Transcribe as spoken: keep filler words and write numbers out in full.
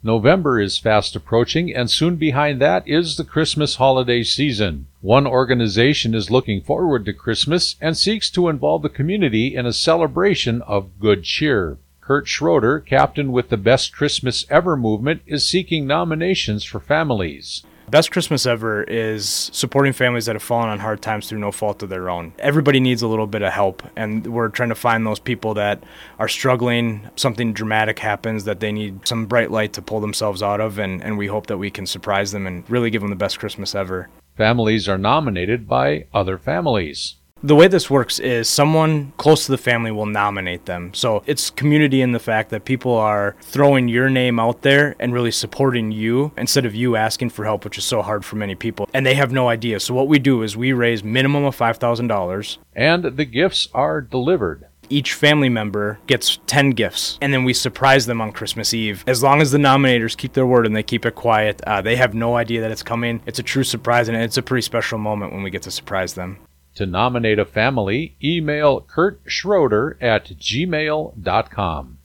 November is fast approaching, and soon behind that is the Christmas holiday season. One organization is looking forward to Christmas and seeks to involve the community in a celebration of good cheer. Kurt Schroeder, captain with the Best Christmas Ever movement, is seeking nominations for families. Best Christmas Ever is supporting families that have fallen on hard times through no fault of their own. Everybody needs a little bit of help, and we're trying to find those people that are struggling. Something dramatic happens that they need some bright light to pull themselves out of, and, and we hope that we can surprise them and really give them the best Christmas ever. Families are nominated by other families. The way this works is someone close to the family will nominate them. So it's community in the fact that people are throwing your name out there and really supporting you instead of you asking for help, which is so hard for many people. And they have no idea. So what we do is we raise minimum of five thousand dollars. And the gifts are delivered. Each family member gets ten gifts, and then we surprise them on Christmas Eve. As long as the nominators keep their word and they keep it quiet, uh, they have no idea that it's coming. It's a true surprise, and it's a pretty special moment when we get to surprise them. To nominate a family, email Kurt Schroeder at gmail dot com.